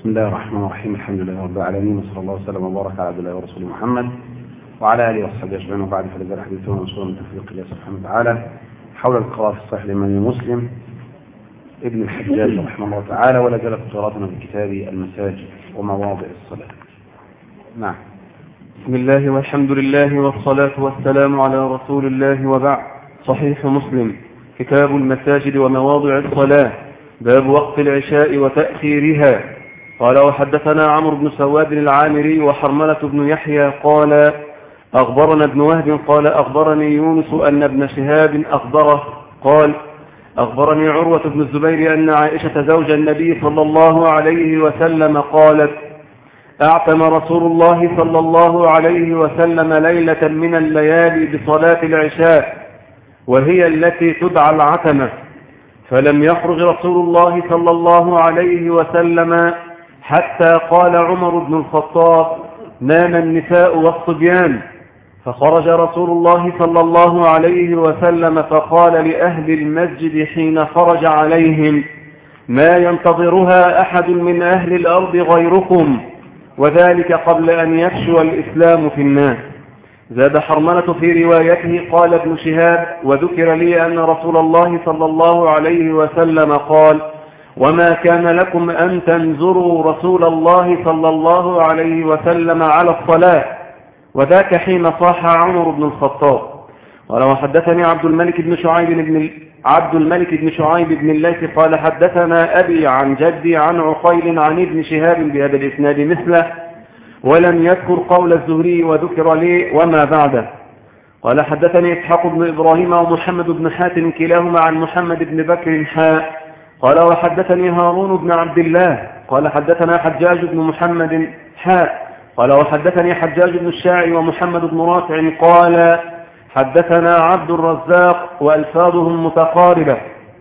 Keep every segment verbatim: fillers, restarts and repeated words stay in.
بسم الله الرحمن الرحيم. الحمد لله رب العالمين، وصلى الله وسلم وبارك على عبد الله ورسوله محمد وعلى اله وصحبه اجمعين، وبعد فلذلك حديثنا منصور من توفيق الله سبحانه وتعالى حول القراءة في الصحيح الإمام مسلم ابن الحجاج رحمه الله تعالى، ولا زالت قراءتنا في كتاب المساجد ومواضع الصلاة. نعم. بسم الله والحمد لله والصلاة والسلام على رسول الله، وبعد. صحيح مسلم، كتاب المساجد ومواضع الصلاة، باب وقت العشاء وتأخيرها. قال: وحدثنا عمرو بن سواد العامري وحرملة بن يحيى قال: أخبرنا ابن وهب قال: أخبرني يونس أن ابن شهاب أخبره قال: أخبرني عروة بن الزبير أن عائشة زوج النبي صلى الله عليه وسلم قالت: أعتم رسول الله صلى الله عليه وسلم ليلة من الليالي بصلاة العشاء، وهي التي تدعى العتمة، فلم يخرج رسول الله صلى الله عليه وسلم حتى قال عمر بن الخطاب: نام النساء والصبيان. فخرج رسول الله صلى الله عليه وسلم فقال لأهل المسجد حين خرج عليهم: ما ينتظرها أحد من أهل الأرض غيركم، وذلك قبل أن يفشو الإسلام في الناس. زاد حرملة في روايته قال ابن شهاب: وذكر لي أن رسول الله صلى الله عليه وسلم قال: وما كان لكم أن تنزروا رسول الله صلى الله عليه وسلم على الصلاة، وذاك حين صاح عمر بن الخطاب. ولو حدثني عبد الملك بن شعيب بن عبد الملك بن شعيب بن الليث قال: حدثنا أبي عن جدي عن عقيل عن ابن شهاب بهذا الإسناد مثله، ولم يذكر قول الزهري، وذكر لي وما بعده. قال: حدثني إسحاق بن إبراهيم ومحمد بن حاتم كلاهما عن محمد بن بكر حاء. قال: وحدثني هارون بن عبد الله قال: حدثنا حجاج بن محمد حاء. قال: وحدثني حجاج بن الشاعي ومحمد بن رافع قال: حدثنا عبد الرزاق، وألفاظهم متقاربة.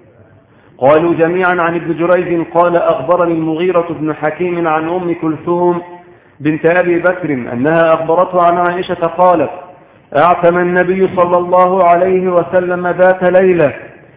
قالوا جميعا عن ابن جريج قال: أخبرني المغيرة بن حكيم عن أم كلثوم بنت أبي بكر أنها أخبرته عن عائشة قالت: أعتم النبي صلى الله عليه وسلم ذات ليلة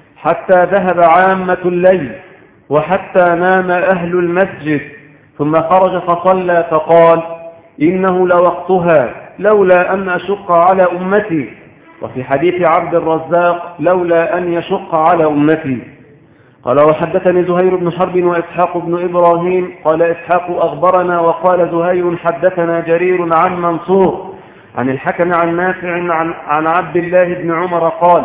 حتى ذهب عامة الليل، وحتى نام أهل المسجد، ثم خرج فصلى فقال: إنه لوقتها لولا أن أشق على أمتي. وفي حديث عبد الرزاق: لولا أن يشق على أمتي. قال: وحدثني زهير بن حرب وإسحاق بن إبراهيم قال إسحاق: أخبرنا، وقال زهير: حدثنا جرير عن منصور عن الحكم عن نافع عن, عن عبد الله بن عمر قال: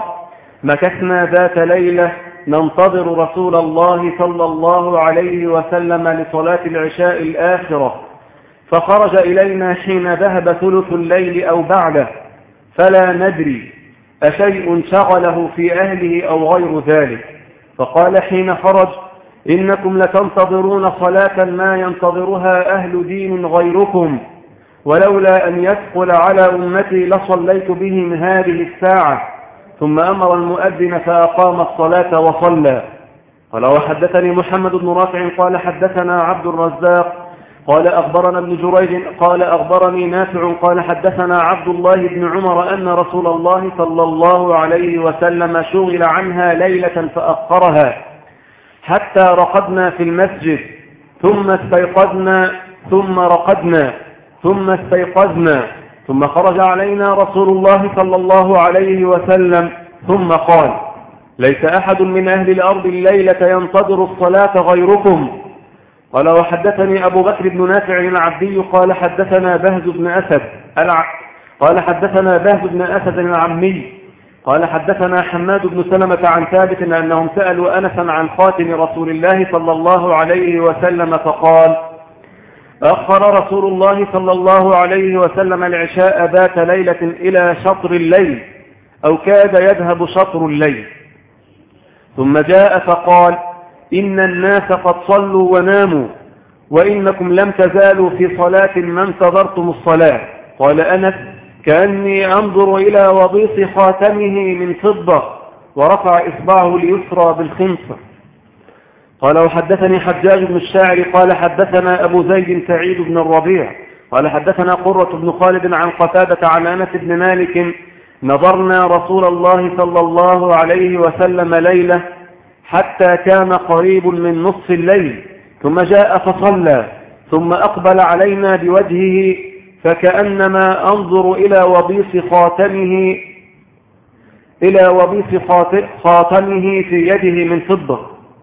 مكثنا ذات ليلة ننتظر رسول الله صلى الله عليه وسلم لصلاة العشاء الآخرة، فخرج إلينا حين ذهب ثلث الليل أو بعده، فلا ندري أشيء شغله في أهله أو غير ذلك. فقال حين خرج: إنكم لتنتظرون صلاة ما ينتظرها أهل دين غيركم، ولولا أن يثقل على أمتي لصليت بهم هذه الساعة. ثم أمر المؤذن فأقام الصلاة وصلى. قال: وحدثني محمد بن رافع قال: حدثنا عبد الرزاق قال: أخبرنا ابن جريج قال: أخبرني نافع قال: حدثنا عبد الله بن عمر أن رسول الله صلى الله عليه وسلم شغل عنها ليلة فأخرها حتى رقدنا في المسجد، ثم استيقظنا ثم رقدنا ثم استيقظنا، ثم خرج علينا رسول الله صلى الله عليه وسلم ثم قال: ليس أحد من أهل الأرض الليلة ينتظر الصلاة غيركم. قال: وحدثني أبو بكر بن نافع العبدي قال: حدثنا بهز بن أسد الع... قال: حدثنا بهز بن أسد العمي قال: حدثنا حماد بن سلمة عن ثابت أنهم سألوا أنسا عن خاتم رسول الله صلى الله عليه وسلم فقال: أخر رسول الله صلى الله عليه وسلم العشاء ذات ليلة إلى شطر الليل، أو كاد يذهب شطر الليل، ثم جاء فقال: إن الناس قد صلوا وناموا، وإنكم لم تزالوا في صلاة ما انتظرتم الصلاة. قال أنس: كأني أنظر إلى وضيص خاتمه من فضة، ورفع إصبعه اليسرى بالخنصر. قال: وحدثني حجاج بن الشاعر قال: حدثنا أبو زيد سعيد بن الربيع قال: حدثنا قرة بن خالد عن قتادة عن أنس بن مالك: نظرنا رسول الله صلى الله عليه وسلم ليلة حتى كان قريب من نصف الليل، ثم جاء فصلى، ثم أقبل علينا بوجهه فكأنما أنظر إلى وبيص خاتمه إلى وبيص خاتمه في يده من فضة.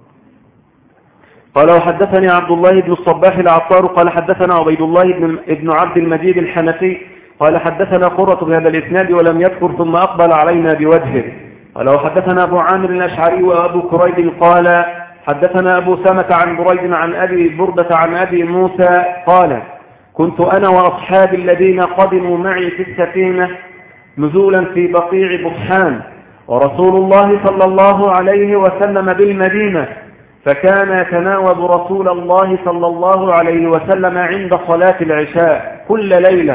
قال وحدثني عبد الله بن الصباح العطار قال حدثنا عبيد الله بن, بن عبد المجيد الحنفي قال حدثنا قرة بهذا الإسناد ولم يذكر ثم أقبل علينا بوجهه. قال وحدثنا أبو عامر الأشعري وأبو كريب قال حدثنا أبو سامة عن بريد عن أبي بردة عن أبي موسى قال كنت أنا وأصحابي الذين قدموا معي في السفينة نزولا في بقيع بطحان ورسول الله صلى الله عليه وسلم بالمدينة فكان يتناوب رسول الله صلى الله عليه وسلم عند صلاة العشاء كل ليلة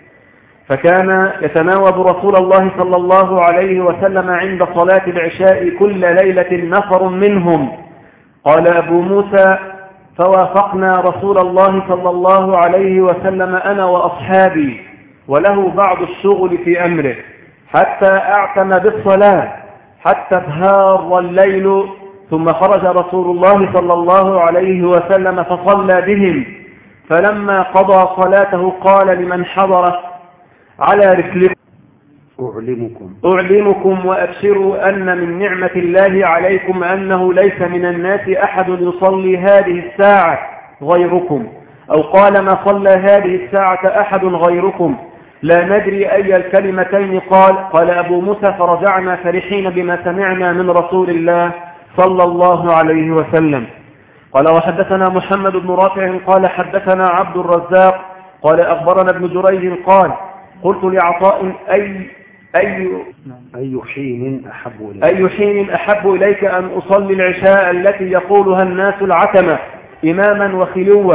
فكان يتناوب رسول الله صلى الله عليه وسلم عند صلاة العشاء كل ليلة نفر منهم. قال أبو موسى فوافقنا رسول الله صلى الله عليه وسلم أنا وأصحابي وله بعض الشغل في أمره حتى أعتم بالصلاة حتى ابهار الليل ثم خرج رسول الله صلى الله عليه وسلم فصلى بهم فلما قضى صلاته قال لمن حضر على رسلكم أعلمكم أعلمكم وأبشروا أن من نعمة الله عليكم أنه ليس من الناس أحد يصلي هذه الساعة غيركم أو قال ما صلى هذه الساعة أحد غيركم لا ندري أي الكلمتين قال. قال أبو موسى فرجعنا فرحين بما سمعنا من رسول الله صلى الله عليه وسلم. قال وحدثنا محمد بن رافع قال حدثنا عبد الرزاق قال أخبرنا ابن جريج قال قلت لعطاء أي أي أي حين أحب إليك أي حين أحب إليك أن أصلي العشاء التي يقولها الناس العتمة إماما وخلوا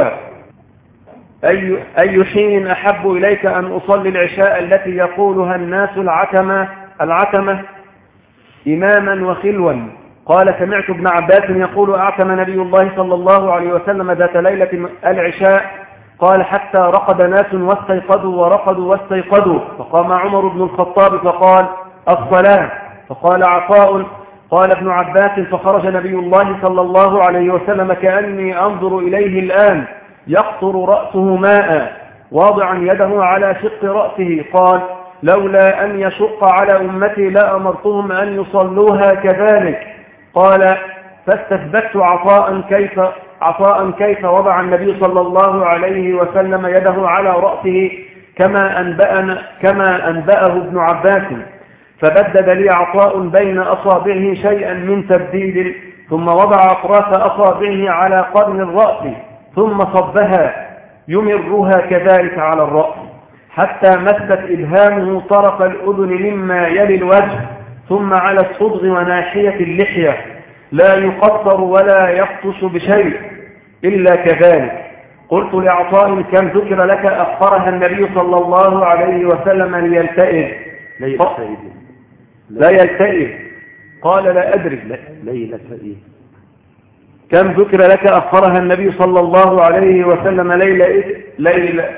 أي أي حين أحب إليك أن أصلي العشاء التي يقولها الناس العتمة العتمة إماما وخلوا. قال سمعت ابن عباس يقول أعتم نبي الله صلى الله عليه وسلم ذات ليلة العشاء قال حتى رقد ناس واستيقظوا ورقدوا واستيقظوا فقام عمر بن الخطاب فقال الصلاة فقال عطاء قال ابن عباس فخرج نبي الله صلى الله عليه وسلم كأني أنظر إليه الآن يقطر رأسه ماء واضعا يده على شق رأسه قال لولا أن يشق على أمتي لأمرتهم أن يصلوها كذلك. قال فاستثبت عطاء كيف عطاء كيف وضع النبي صلى الله عليه وسلم يده على رأسه كما أنبأنا كما أنبأه ابن عباس فبدد لي عطاء بين أصابعه شيئا من تبديد ثم وضع أطراف أصابعه على قرن الرأس ثم صبها يمرها كذلك على الرأس حتى مست إبهامه طرف الأذن مما يلي الوجه ثم على الصدغ وناحية اللحية لا يقصر ولا يقطش بشيء إلا كذلك. قلت لعطاء كم ذكر لك أخرها النبي صلى الله عليه وسلم ليلتئذ لا يلتئذ لا يلتئذ قال لا أدري لا يلتئذ كم ذكر لك أخرها النبي صلى الله عليه وسلم ليلة ليلة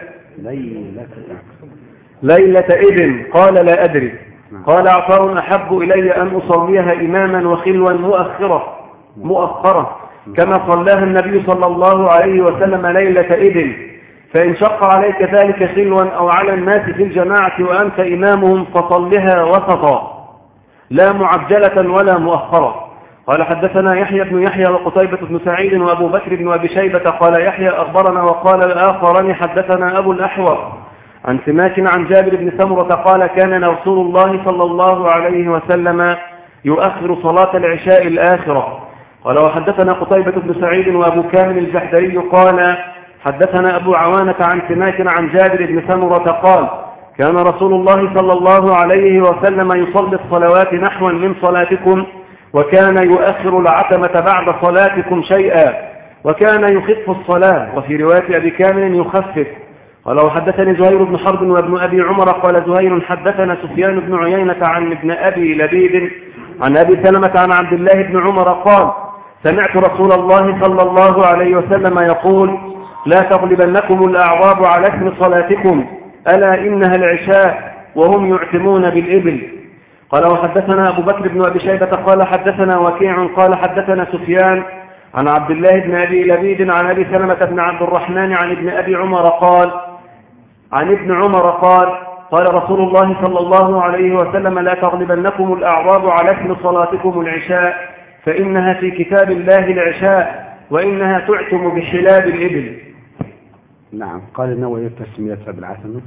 ليلة إذن قال لا أدري. قال عطاء أحب إلي أن أصليها إماما وخلوا مؤخرة مؤخرة كما صلاها النبي صلى الله عليه وسلم ليلة إذن فإن شق عليك ذلك خلوا أو على الناس في الجماعة وأنت إمامهم فصلها وسطا لا معجلة ولا مؤخرة. قال حدثنا يحيى بن يحيى وقتيبة بن سعيد وأبو بكر بن أبي شيبة قال يحيى أخبرنا وقال الآخران حدثنا أبو الأحور عن سماك عن جابر بن سمرة قال كان رسول الله صلى الله عليه وسلم يؤخر صلاة العشاء الآخرة. قال وحدثنا قتيبة بن سعيد وأبو كامل الجحدري قال حدثنا أبو عوانة عن سماك عن جابر بن سمرة قال كان رسول الله صلى الله عليه وسلم يصلي الصلوات نحوا من صلاتكم وكان يؤخر العتمة بعد صلاتكم شيئا وكان يخف الصلاة وفي رواية أبي كامل يخفف. قال وحدثني زهير بن حرب وابن أبي عمر قال زهير حدثنا سفيان بن عيينة عن ابن أبي لبيد عن أبي سلمة عن عبد الله بن عمر قال سمعت رسول الله صلى الله عليه وسلم يقول لا تغلبنكم الأعراب على اسم صلاتكم ألا إنها العشاء وهم يعتمون بالإبل. قال وحدثنا أبو بكر بن أبي شيبة قال حدثنا وكيع قال حدثنا سفيان عن عبد الله بن أبي لبيد عن أبي سلمة بن عبد الرحمن عن ابن أبي عمر قال عن ابن عمر قال قال رسول الله صلى الله عليه وسلم لا تغلبنكم الأعراب على اسم صلاتكم العشاء فإنها في كتاب الله العشاء وإنها تعتم بحلاب الإبل. نعم. قال النووي تسميتها بالعتمة.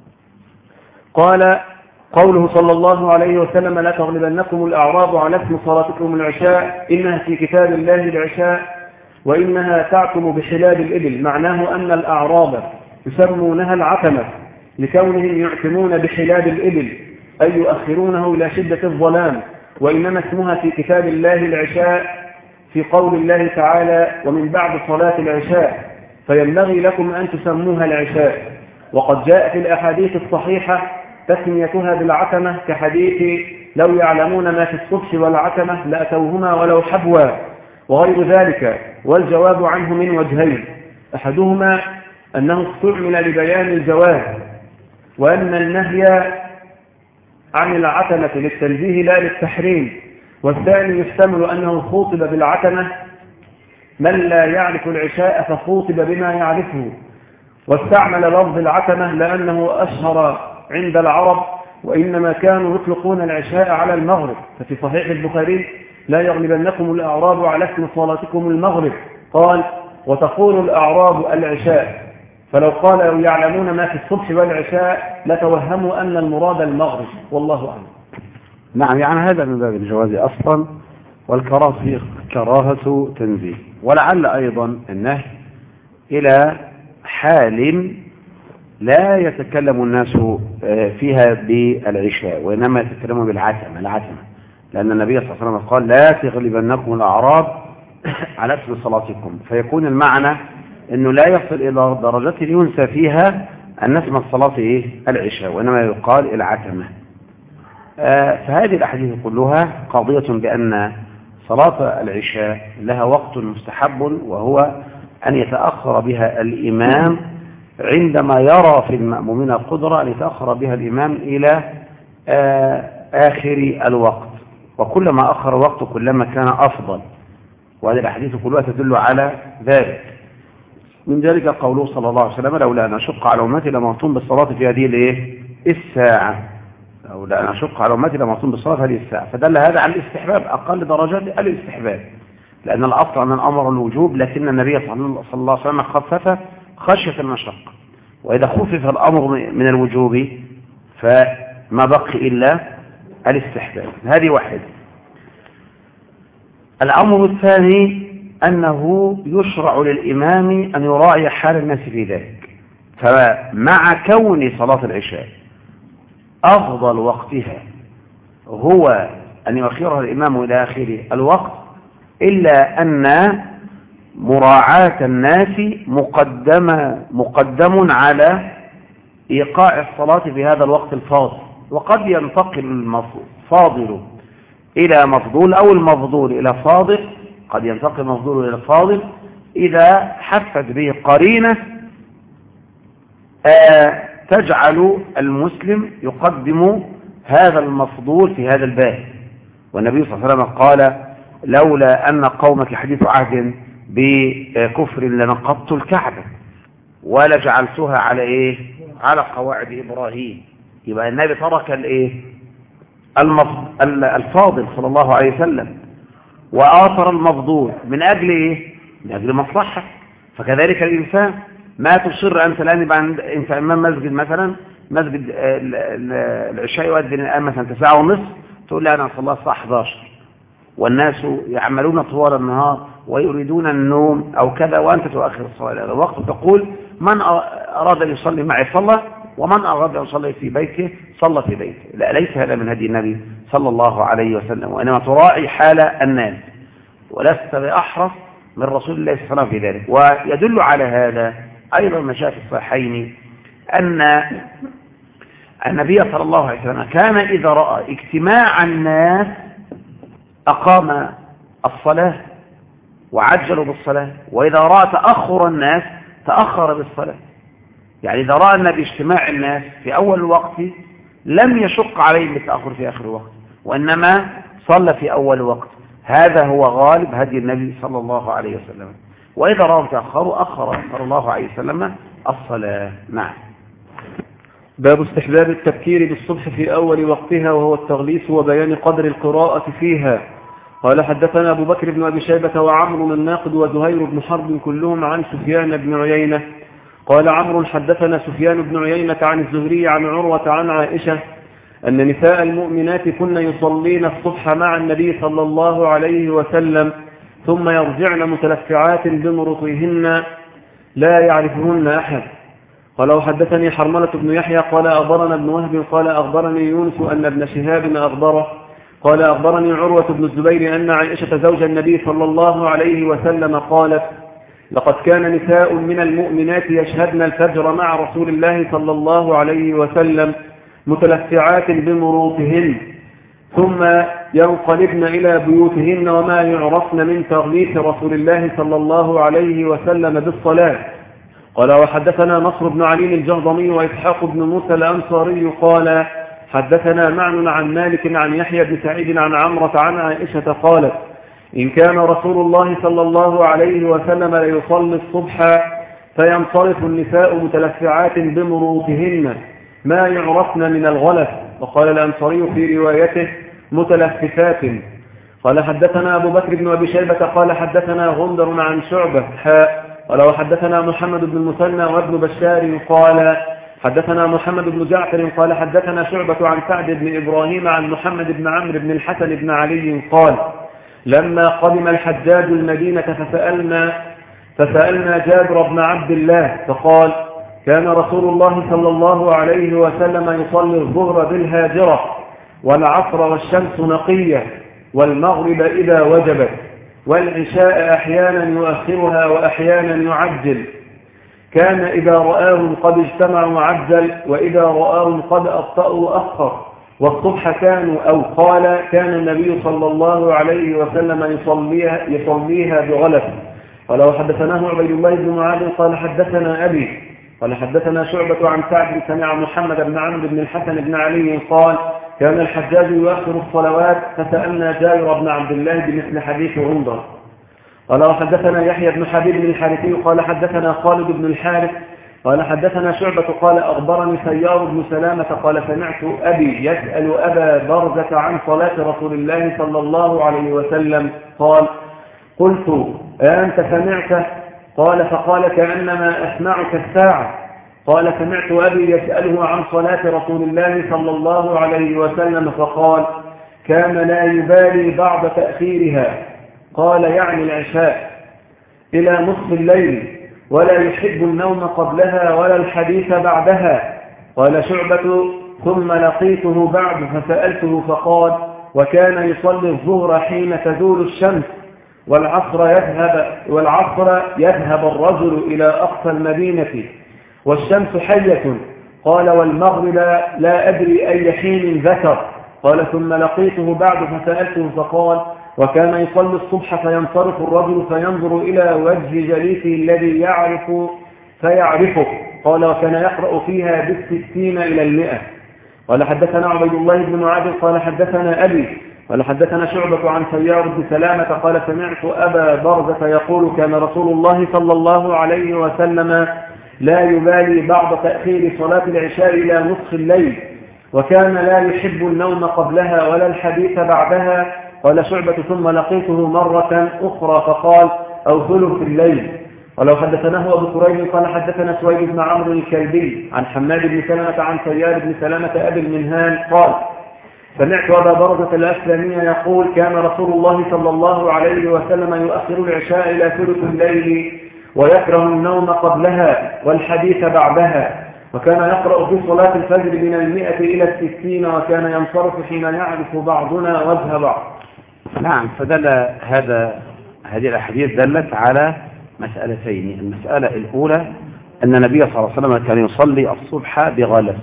قال قوله صلى الله عليه وسلم لا تغلبنكم الأعراب على اسم صلاتكم العشاء إنها في كتاب الله العشاء وإنها تعتم بحلاب الإبل، معناه أن الأعراب يسمونها العتمة لكونهم يعتمون بحلاب الإبل أي يؤخرونه إلى شدة الظلام، وإنما اسمها في كتاب الله العشاء في قول الله تعالى ومن بعد صلاة العشاء، فينبغي لكم أن تسموها العشاء. وقد جاء في الأحاديث الصحيحة تسميتها بالعتمة كحديث لو يعلمون ما في الصبح والعتمة لأتوهما ولو حبوا وغير ذلك، والجواب عنه من وجهين، أحدهما أنه استعمل لبيان الجواز وأن النهي عن العتمة للتنزيه لا للتحريم، والثاني يحتمل أنه خوطب بالعتمة من لا يعرف العشاء فخوطب بما يعرفه، واستعمل لفظ العتمة لأنه أشهر عند العرب وإنما كانوا يطلقون العشاء على المغرب، ففي صحيح البخاري لا يغلبنكم الأعراب على اسم صلاتكم المغرب قال وتقول الأعراب العشاء، فلو قالوا يعلمون ما في الصبح والعشاء لتوهموا أن المراد المغرب، والله أعلم. نعم. يعني هذا من باب الجواز أصلا، والكراهة كراهة تنزيه، ولعل أيضا النهي إلى حال لا يتكلم الناس فيها بالعشاء وإنما يتكلمون بالعتمة العتمة لأن النبي صلى الله عليه وسلم قال لا تغلبنكم الأعراب على اسم صلاتكم، فيكون المعنى أنه لا يصل إلى درجة ينسى فيها أن اسم الصلاة إيه؟ العشاء، وإنما يقال العتمة. آه فهذه الأحاديث كلها قاضية بأن صلاة العشاء لها وقت مستحب، وهو أن يتأخر بها الإمام عندما يرى في المأمومين القدرة أن يتأخر بها الإمام إلى آه آخر الوقت، وكلما أخر الوقت كلما كان أفضل، وهذه الأحاديث كلها تدل على ذلك. من ذلك قوله صلى الله عليه وسلم لولا أن أشق على أمتي لأمرتهم بالصلاة في هذه الإيه؟ الساعة، لولا أن أشق على أمتي لأمرتهم بالصلاة في هذه الساعة، فدل هذا على الاستحباب، أقل درجات الاستحباب، لأن الأصل أن الأمر الوجوب، لكن النبي صلى الله عليه وسلم خفف خشية المشقة، وإذا خفف الأمر من الوجوب فما بقي إلا الاستحباب. هذه واحدة. الأمر الثاني أنه يشرع للإمام أن يراعي حال الناس في ذلك، فمع كون صلاة العشاء أفضل وقتها هو أن يؤخرها الإمام إلى آخر الوقت، إلا أن مراعاة الناس مقدم مقدم على إيقاع الصلاة في هذا الوقت الفاضل، وقد ينتقل الفاضل إلى مفضول أو المفضول إلى فاضل، قد ينتقل المفضول إلى فاضل إذا حفت به قرينة آه تجعل المسلم يقدم هذا المفضول في هذا الباب. والنبي صلى الله عليه وسلم قال لولا أن قومك حديث عهد بكفر لنقضت الكعبة ولجعلتها على إيه؟ على قواعد إبراهيم. يبقى النبي ترك الإيه؟ الفاضل صلى الله عليه وسلم وآثر المفضول من أجل إيه؟ من أجل مصلحة. فكذلك الإنسان ما تصر أنت الآن يبقى أنت أمام مسجد مثلا، مسجد العشاء يؤذن الآن مثلا تسعة ونصف، تقول لي أنا صلى الله الساعة أحد عشر والناس يعملون طوال النهار ويريدون النوم أو كذا، وأنت تؤخر الصلاة إلى هذا الوقت، تقول من أراد أن يصلي معي صلى، ومن أراد أن يصلي في بيته صلى في بيته. لا، ليس هذا من هدي النبي صلى الله عليه وسلم، وإنما تراعي حال الناس، ولست بأحرص من رسول الله صلى الله عليه وسلم في ذلك. ويدل على هذا أيضا ما جاء في الصحيحين أن النبي صلى الله عليه وسلم كان إذا رأى اجتماع الناس أقام الصلاة وعجلوا بالصلاة، وإذا رأى تأخر الناس تأخر بالصلاة. يعني إذا رأى النبي اجتماع الناس في أول الوقت لم يشق عليهم بالتأخر في آخر الوقت، وإنما صلى في أول وقت. هذا هو غالب هدي النبي صلى الله عليه وسلم. وإذا رأوا تأخروا أخر صلى الله عليه وسلم الصلاة. نعم. باب استحباب التبكير بالصبح في أول وقتها وهو التغليس وبيان قدر القراءة فيها. قال حدثنا أبو بكر بن أبي شيبة وعمرو الناقد وزهير بن حرب كلهم عن سفيان بن عيينة. قال عمرو حدثنا سفيان بن عيينة عن الزهري عن عروة عن عائشة أن نساء المؤمنات كن يصلين الصبح مع النبي صلى الله عليه وسلم ثم يرجعن متلفعات بمرطيهن لا يعرفهن أحد. قال وحدثني حرملة بن يحيى قال أخبرنا ابن وهب قال أخبرني يونس أن ابن شهاب أخبره قال أخبرني عروة بن الزبير أن عائشة زوج النبي صلى الله عليه وسلم قالت لقد كان نساء من المؤمنات يشهدن الفجر مع رسول الله صلى الله عليه وسلم متلفعات بمروطهن ثم ينقلبن إلى بيوتهن وما يعرفن من تغليف رسول الله صلى الله عليه وسلم بالصلاة. قال وحدثنا نصر بن علي الجهضمي وإسحاق بن موسى الأنصاري قال حدثنا معن عن مالك عن يحيى بن سعيد عن عمرة عن عائشة قالت إن كان رسول الله صلى الله عليه وسلم ليصلي الصبح فينصرف النساء متلفعات بمروطهن ما يعرفن من الغلف. وقال الأنصاري في روايته متلففات. قال حدثنا أبو بكر بن أبي شيبة قال حدثنا غندر عن شعبة حاء قال وحدثنا محمد بن المثنى وابن بشار قال حدثنا محمد بن جعفر قال حدثنا شعبة عن سعد بن إبراهيم عن محمد بن عمرو بن الحسن بن علي قال لما قدم الحجاج المدينة فسألنا, فسألنا جابر بن عبد الله فقال كان رسول الله صلى الله عليه وسلم يصلي الظهر بالهاجرة والعصر والشمس نقية والمغرب إذا وجبت والعشاء أحيانا يؤخرها وأحيانا يعجل. كان إذا رآهم قد اجتمعوا عجل وإذا رآهم قد أبطأوا أخر. والصبح كانوا أو قال كان النبي صلى الله عليه وسلم يصليها, يصليها بغلس. قال وحدثناه عبيد الله بن معاذ قال حدثنا أبي قال حدثنا شعبة عن سعد سمع محمد بن عمرو بن الحسن بن علي قال كان الحجاج يؤخر الصلوات فسألنا جابر بن عبد الله بمثل حديث غندر. قال وحدثنا يحيى بن حبيب بن الحارثي قال حدثنا خالد بن الحارث قال حدثنا شعبة قال أخبرني سيار بن سلامة قال سمعت أبي يسأل أبا برزة عن صلاة رسول الله صلى الله عليه وسلم قال قلت أنت سمعته؟ قال فقال كأنما أسمعك الساعة. قال سمعت أبي يسأله عن صلاة رسول الله صلى الله عليه وسلم فقال كان لا يبالي بعد تأخيرها قال يعني العشاء إلى نصف الليل ولا يحب النوم قبلها ولا الحديث بعدها. قال شعبة ثم لقيته بعد فسألته فقال وكان يصلي الظهر حين تزول الشمس والعصر يذهب, والعصر يذهب الرجل إلى أقصى المدينة والشمس حية. قال والمغرب لا أدري أي حين ذكر. قال ثم لقيته بعد فسألته فقال وكان يصلي الصبح فينصرف الرجل فينظر إلى وجه جليسه الذي يعرف فيعرفه. قال وكان يقرأ فيها بالستين إلى المئة. قال حدثنا عبيد الله بن معاذ قال حدثنا أبي قال حدثنا شعبة عن سيار بن سلامة قال سمعت أبا برزة يقول كان رسول الله صلى الله عليه وسلم لا يبالي بعد تأخير صلاة العشاء إلى نصف الليل وكان لا يحب النوم قبلها ولا الحديث بعدها. قال شعبة ثم لقيته مرة أخرى فقال أو ثلث الليل. ولو حدثناه أبو كريم قال حدثنا سويد بن عمرو الكلبي عن حماد بن سلمة عن سيار بن سلامة أبي المنهال قال سمعت أبا برزة الأسلمي يقول كان رسول الله صلى الله عليه وسلم يؤخر العشاء إلى ثلث الليل ويكره النوم قبلها والحديث بعدها وكان يقرأ في صلاة الفجر من المئة إلى الستين وكان ينصرف حين يعرف بعضنا وجه بعض. نعم. فدل هذا هذه الأحاديث دلت على مسألتين. المسألة الأولى أن النبي صلى الله عليه وسلم كان يصلي الصبح بغلس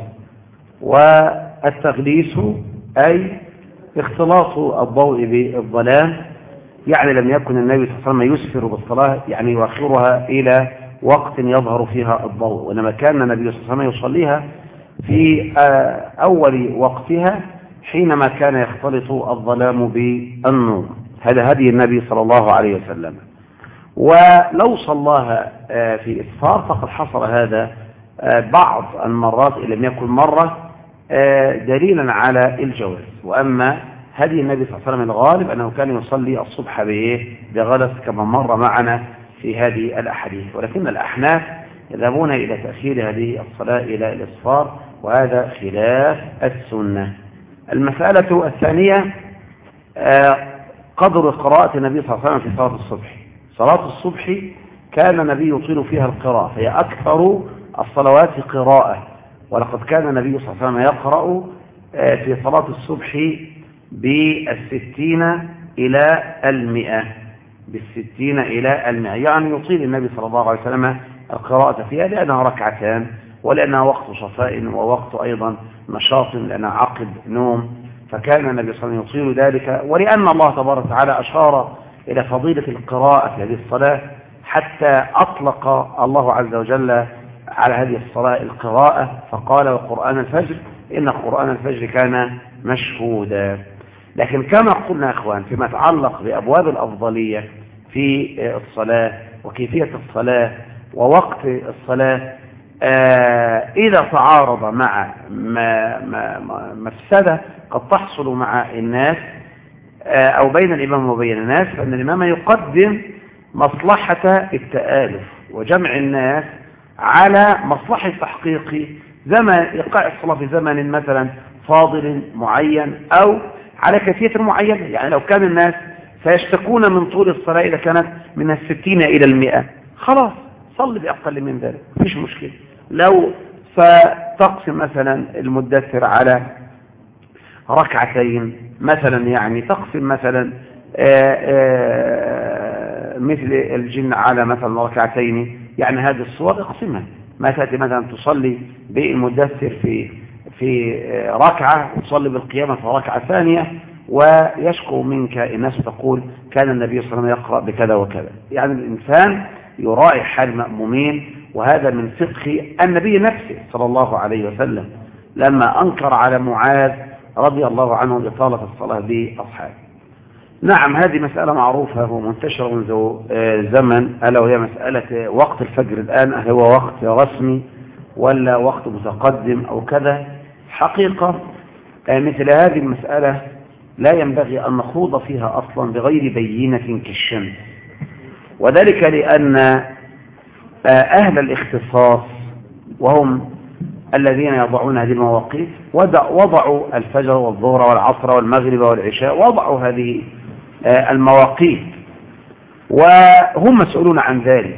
والتغليس أي اختلاط الضوء بالظلام يعني لم يكن النبي صلى الله عليه وسلم يسفر بالصلاة يعني يؤخرها إلى وقت يظهر فيها الضوء وإنما كان النبي صلى الله عليه وسلم يصليها في أول وقتها حينما كان يختلط الظلام بالنور. هذا هدي النبي صلى الله عليه وسلم. ولو صلاها في إسفار فقد حصل هذا بعض المرات إن لم يكن مرة دليلا على الجواز. وأما هدي النبي صلى الله عليه وسلم الغالب أنه كان يصلي الصبح بإيه؟ بغلس كما مر معنا في هذه الأحاديث. ولكن الأحناف يذهبون إلى تأخير هذه الصلاة إلى الإسفار، وهذا خلاف السنة. المسألة الثانية قدر قراءة النبي صلى الله عليه وسلم في صلاة الصبح. صلاة الصبح كان النبي يطيل فيها القراءة، فهي أكثر الصلوات قراءة. ولقد كان النبي صلى الله عليه وسلم يقرأ في صلاة الصبح بالستين إلى المئة بالستين إلى المئة يعني يطيل النبي صلى الله عليه وسلم القراءة فيها، لأنها ركعتان ولأنها وقت صفاء ووقت أيضا نشاط، لأنها عقد نوم، فكان النبي صلى الله عليه وسلم يطيل ذلك. ولأن الله تبارك وتعالى أشار إلى فضيلة القراءة في هذه الصلاة حتى أطلق الله عز وجل على هذه الصلاة القراءة، فقال وقرآن الفجر إن قرآن الفجر كان مشهودا. لكن كما قلنا يا أخوان فيما يتعلق بأبواب الأفضلية في الصلاة وكيفية الصلاة ووقت الصلاة، آه إذا تعارض مع مفسدة قد تحصل مع الناس آه أو بين الإمام وبين الناس، فإن الإمام يقدم مصلحة التآلف وجمع الناس على مصلحة تحقيق زمن إيقاع الصلاة في زمن مثلا فاضل معين أو على كيفية معينة. يعني لو كان الناس سيشتكون من طول الصلاة إذا كانت من الستين إلى المئة، خلاص صل بأقل من ذلك مفيش مشكلة. لو فتقسم مثلا المدثر على ركعتين مثلا، يعني تقسم مثلا آآ آآ مثل الجن على مثلا ركعتين، يعني هذه الصور اقسمها. ما تأتي مثلا تصلي بالمدثر في في ركعة وتصلي بالقيامة في ركعة ثانية ويشكو منك الناس تقول كان النبي صلى الله عليه وسلم يقرأ بكذا وكذا. يعني الإنسان يراعي حال المأمومين، وهذا من فقه النبي نفسه صلى الله عليه وسلم لما أنكر على معاذ رضي الله عنه إطالة الصلاة بأصحابه. نعم هذه مسألة معروفة ومنتشرة منذ زمن، ألا وهي مسألة وقت الفجر الآن هو وقت رسمي ولا وقت متقدم أو كذا. حقيقة مثل هذه المسألة لا ينبغي أن نخوض فيها أصلا بغير بينة كالشمس، وذلك لأن أهل الاختصاص وهم الذين يضعون هذه المواقيت وضعوا الفجر والظهر والعصر والمغرب والعشاء، وضعوا هذه المواقيت وهم مسؤولون عن ذلك،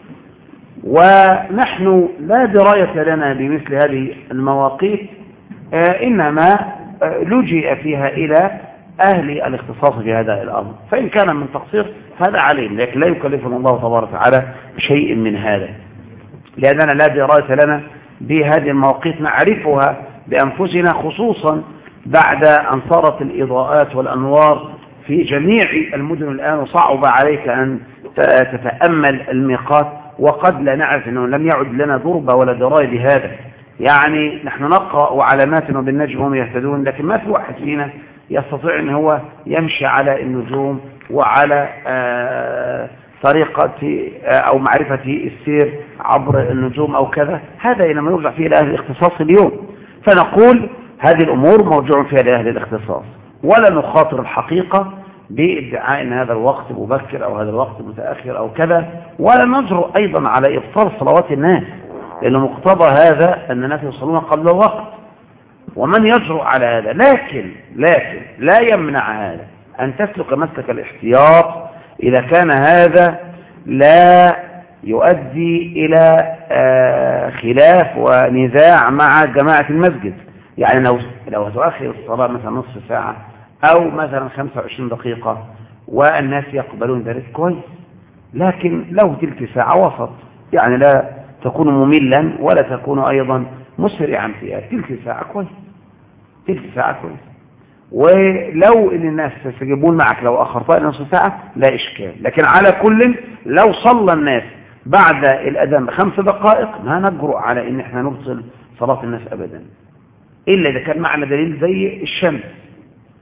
ونحن لا دراية لنا بمثل هذه المواقيت، إنما لجئ فيها إلى أهل الاختصاص في هذا الأمر، فإن كان من تقصير هذا عليهم، لكن لا يكلفنا الله تبارك وتعالى شيء من هذا، لأننا لا دراية لنا بهذه المواقيت نعرفها بأنفسنا، خصوصا بعد أن صارت الإضاءات والأنوار في جميع المدن الآن، وصعب عليك أن تتأمل الميقات، وقد لا نعرف أنه لم يعد لنا ضربة ولا دراية بهذا. يعني نحن نقرأ علامات وبالنجم هم يهتدون، لكن ما في واحد فينا يستطيع أن هو يمشي على النجوم وعلى آه طريقة آه أو معرفة السير عبر النجوم أو كذا. هذا إنما يرجع فيه لأهل الاختصاص اليوم، فنقول هذه الأمور مرجع فيها لأهل الاختصاص، ولا نخاطر الحقيقة بادعاء أن هذا الوقت مبكر أو هذا الوقت متأخر أو كذا، ولا نجرؤ أيضا على إبطال صلوات الناس، لأن مقتضى هذا أن الناس يصلون قبل وقت، ومن يجرؤ على هذا. لكن لكن لا يمنع هذا أن تسلك مسلك الاحتياط إذا كان هذا لا يؤدي إلى خلاف ونزاع مع جماعة المسجد. يعني لو لو تؤخر الصلاة مثلا نصف ساعة أو مثلا خمسة وعشرين دقيقة والناس يقبلون ذلك كويس، لكن لو تلك ساعة وسط، يعني لا تكون مملا ولا تكون أيضا مسرعا فيها، تلك ساعة كويس، تلك ساعة كويس. ولو ان الناس يستجيبون معك لو اخرتها الى نصف ساعه لا اشكال، لكن على كل لو صلى الناس بعد الاذان بخمس دقائق ما نجرؤ على ان احنا نبطل صلاه الناس ابدا، الا اذا كان معنا دليل زي الشمس.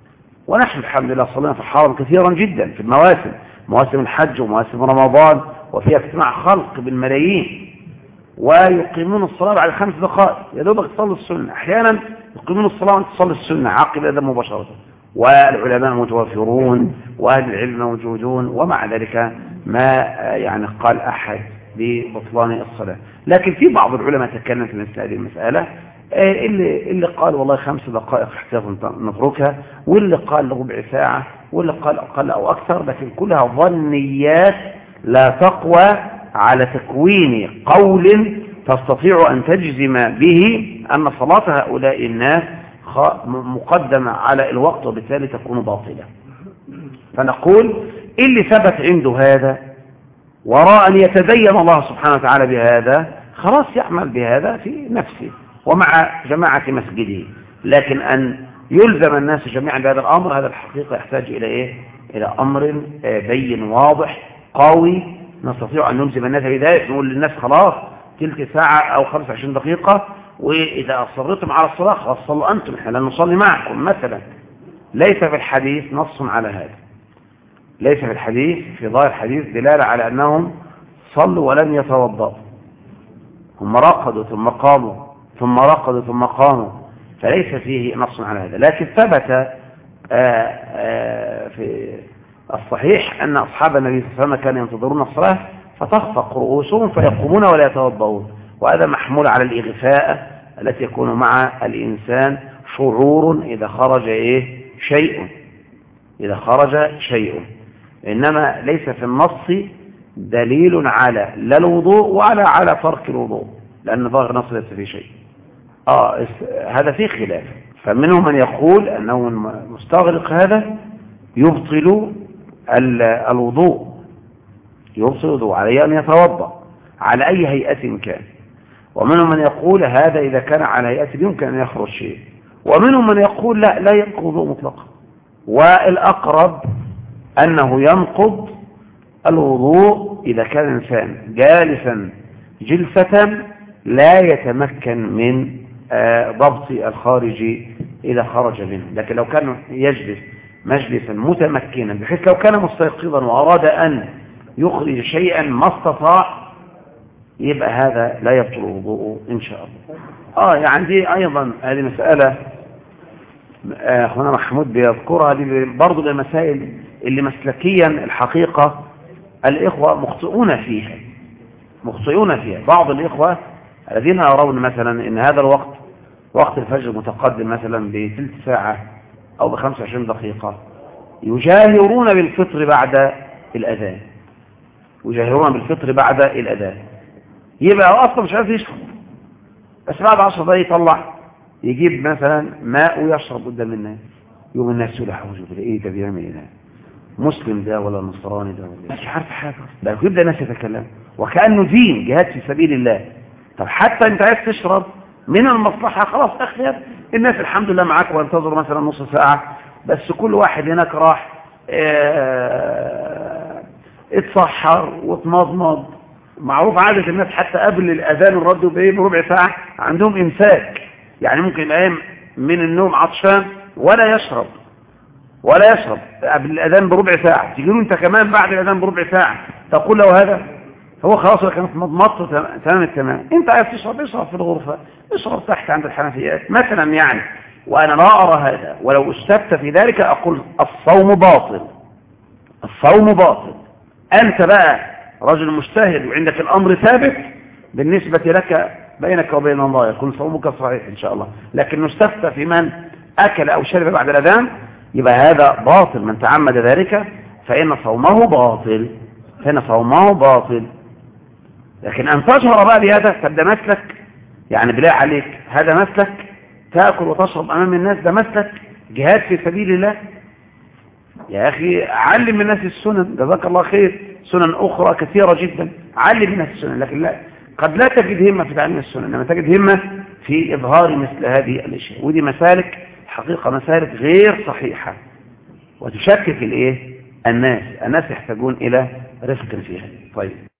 ونحن الحمد لله صلينا في الحرم كثيرا جدا في المواسم، مواسم الحج ومواسم رمضان، وفيها اجتماع خلق بالملايين، ويقيمون الصلاة بعد خمس دقائق يا دوبك تصلي السنة. أحيانا يقيمون الصلاة وانت تصلي السنة عقب الأذان مباشرة، والعلماء متوفرون وأهل العلم موجودون، ومع ذلك ما يعني قال أحد ببطلان الصلاة. لكن في بعض العلماء تكلم في مثل هذه المسألة، اللي, اللي قال والله خمس دقائق احتياطا نتركها، واللي قال ربع ساعة، واللي قال أقل أو أكثر، لكن كلها ظنيات لا تقوى على تكوين قول تستطيع أن تجزم به أن صلاة هؤلاء الناس مقدمة على الوقت، وبالتالي تكون باطلة. فنقول اللي ثبت عنده هذا وراء أن يتدين الله سبحانه وتعالى بهذا، خلاص يعمل بهذا في نفسه ومع جماعة مسجده. لكن أن يلزم الناس جميعا بهذا الأمر، هذا الحقيقة يحتاج إلى إيه؟ إلى أمر بين واضح قوي نستطيع أن نلزم الناس بذلك. نقول للناس خلاص تلك ساعة أو خمسة وعشرين دقيقة، وإذا أصرتم على الصلاة خلاص صلوا أنتم، إحنا لن نصلي معكم مثلا. ليس في الحديث نص على هذا، ليس في الحديث في ظاهر الحديث دلالة على أنهم صلوا ولم يتوضأوا، هم رقدوا ثم قاموا ثم رقدوا ثم قاموا، فليس فيه نص على هذا. لكن ثبت آآ آآ في الصحيح أن أصحاب النبي صلى الله عليه وسلم كانوا ينتظرون الصلاة فتخفق رؤوسهم فيقومون ولا يتوضؤون، وهذا محمول على الإغفاء التي يكون مع الإنسان شعور إذا خرج إيه شيء، إذا خرج شيء. إنما ليس في النص دليل على لا الوضوء ولا على ترك الوضوء، لأن ظاهر النص ليس فيه شيء. آه هذا فيه خلاف، فمنهم من يقول أنه مستغرق هذا يبطل الوضوء، يبطل الوضوء عليه أن يتوضأ على أي هيئة كان، ومنهم من يقول هذا إذا كان على هيئة يمكن أن يخرج شيء، ومنهم من يقول لا لا ينقض الوضوء مطلقا، والأقرب أنه ينقض الوضوء إذا كان الإنسان جالسا جلسة لا يتمكن من ضبط الخارج إذا خرج منه. لكن لو كان يجلس مجلسا متمكنا بحيث لو كان مستيقظا وأراد أن يخرج شيئا ما استطاع، يبقى هذا لا يبطل الوضوء إن شاء الله. آه يعني دي أيضا هذه مسألة أخونا محمود بيذكرها، دي برضو المسائل اللي مسلكيا الحقيقة الإخوة مخطئون فيها، مخطئون فيها. بعض الإخوة الذين يرون مثلا إن هذا الوقت وقت الفجر متقدم مثلا بثلث ساعة أو بخمس وعشرين دقيقة، يجاهرون بالفطر بعد الأذان، يجاهرون بالفطر بعد الأذان، يبقى أصلا مش عارف يشرب، بس بعد عشر دقايق يطلع يجيب مثلا ماء ويشرب قدام الناس، يوم الناس يقول حوجه كده ايه ده بيعمل ايه ده؟ مسلم ده ولا نصراني ده ولا مش عارف حاجه، بقى يبدا الناس يتكلم وكانه دين جهاد في سبيل الله. طب حتى انت عايز تشرب من المصلحه خلاص اخير الناس الحمد لله معاك وانتظر مثلا نص ساعه، بس كل واحد هناك راح اه اتسحر واتمضمض. معروف عاده الناس حتى قبل الاذان الرد بايه بربع ساعه عندهم امساك، يعني ممكن يبقى من النوم عطشان ولا يشرب ولا يشرب قبل الأذان بربع ساعة، تجي له انت كمان بعد الأذان بربع ساعة تقول له هذا، هو خلاص كانت مضمضته تمام التمام. انت عايز تشرب اشرب في الغرفة، اشرب تحت عند الحنفيات مثلا يعني. وأنا لا أرى هذا، ولو استبت في ذلك أقول الصوم باطل، الصوم باطل. أنت بقى رجل مجتهد وعندك الأمر ثابت بالنسبة لك بينك وبين الله يكون صومك صحيح إن شاء الله. لكن نستفتى في من أكل أو شرب بعد الأذان يبقى هذا باطل، من تعمد ذلك فإن صومه باطل، فإن صومه باطل. لكن أن تجهر بقى بهذا فده مسلك، يعني بالله عليك هذا مسلك تأكل وتشرب أمام الناس، ده مسلك جهاد في سبيل الله. يا أخي علم الناس السنن، جزاك الله خير، سنن أخرى كثيرة جدا علم الناس السنن، لكن لا قد لا تجد همة في تعليم السنة، إنما تجد همة في إظهار مثل هذه الأشياء. ودي مسالك حقيقة مسالك غير صحيحة وتشكك الإيه؟ الناس الناس يحتاجون إلى رفق فيها. طيب